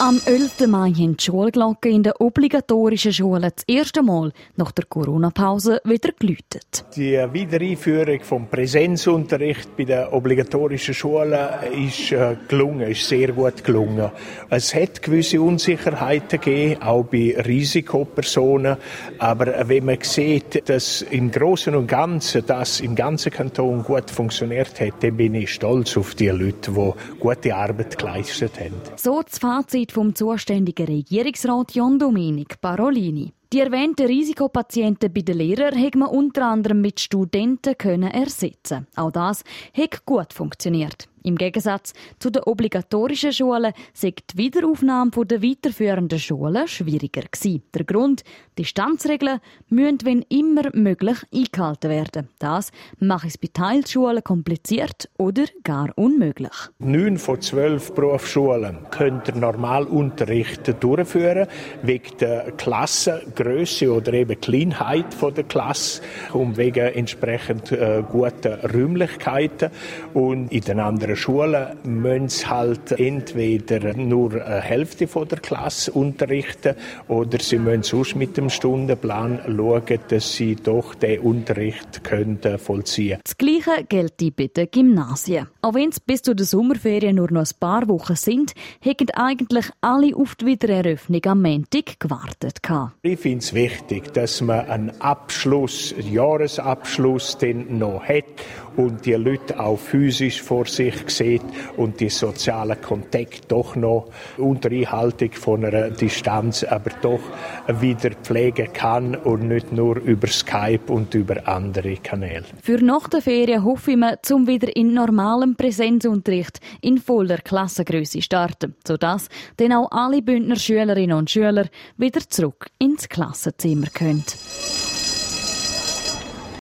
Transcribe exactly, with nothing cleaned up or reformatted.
Am elften Mai haben die Schulglocken in der obligatorischen Schule das erste Mal nach der Corona-Pause wieder geläutet. Die Wiedereinführung vom Präsenzunterricht bei den obligatorischen Schulen ist äh, gelungen, ist sehr gut gelungen. Es hat gewisse Unsicherheiten gegeben, auch bei Risikopersonen. Aber wenn man sieht, dass im Großen und Ganzen das im ganzen Kanton gut funktioniert hat, dann bin ich stolz auf die Leute, die gute Arbeit geleistet haben. So das Fazit vom zuständigen Regierungsrat John Domenic Parolini. Die erwähnten Risikopatienten bei den Lehrern hat man unter anderem mit Studenten können ersetzen. Auch das hat gut funktioniert. Im Gegensatz zu den obligatorischen Schulen sei die Wiederaufnahme der weiterführenden Schulen schwieriger gewesen. Der Grund: Distanzregeln müssen, wenn immer möglich, eingehalten werden. Das macht es bei Teilschulen kompliziert oder gar unmöglich. Neun von zwölf Berufsschulen können den Normalunterricht durchführen, wegen der Klassengröße oder eben Kleinheit der Klasse und wegen entsprechend äh, guten Räumlichkeiten. Und in den anderen Schulen müssen sie halt entweder nur eine Hälfte von der Klasse unterrichten oder sie müssen sonst mit dem Stundenplan schauen, dass sie doch den Unterricht können vollziehen können. Das Gleiche gilt bei den Gymnasien. Auch wenn es bis zu den Sommerferien nur noch ein paar Wochen sind, haben eigentlich alle auf die Wiedereröffnung am Montag gewartet. Ich finde es wichtig, dass man einen Abschluss, einen Jahresabschluss dann noch hat und die Leute auch physisch vor sich sieht und die sozialen Kontakte doch noch unter Einhaltung von einer Distanz, aber doch wieder pflegen kann und nicht nur über Skype und über andere Kanäle. Für nach der Ferien hoffen wir, zum wieder in normalem Präsenzunterricht in voller Klassengröße starten, sodass dann auch alle Bündner Schülerinnen und Schüler wieder zurück ins Klassenzimmer können.